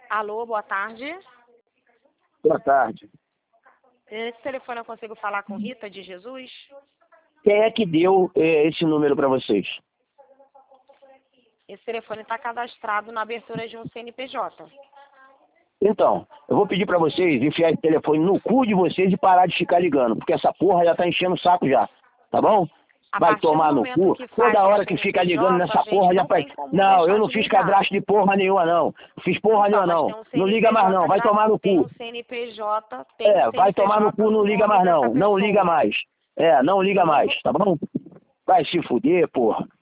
Alô, boa tarde. Boa tarde. Esse telefone eu consigo falar com Rita de Jesus? Quem é que deu esse número para vocês? Esse telefone está cadastrado na abertura de um CNPJ. Então, eu vou pedir para vocês enfiar esse telefone no cu de vocês e parar de ficar ligando, porque essa porra já tá enchendo o saco já, tá bom? Vai tomar no cu. Toda hora que fica ligando nessa porra já faz... Não, eu não fiz cadastro de porra nenhuma, não. Fiz porra nenhuma, não. Não liga mais, não. Vai tomar no cu. CNPJ, vai tomar no cu, não liga mais, não. Não liga mais. Não liga mais, tá bom? Vai se fuder, porra.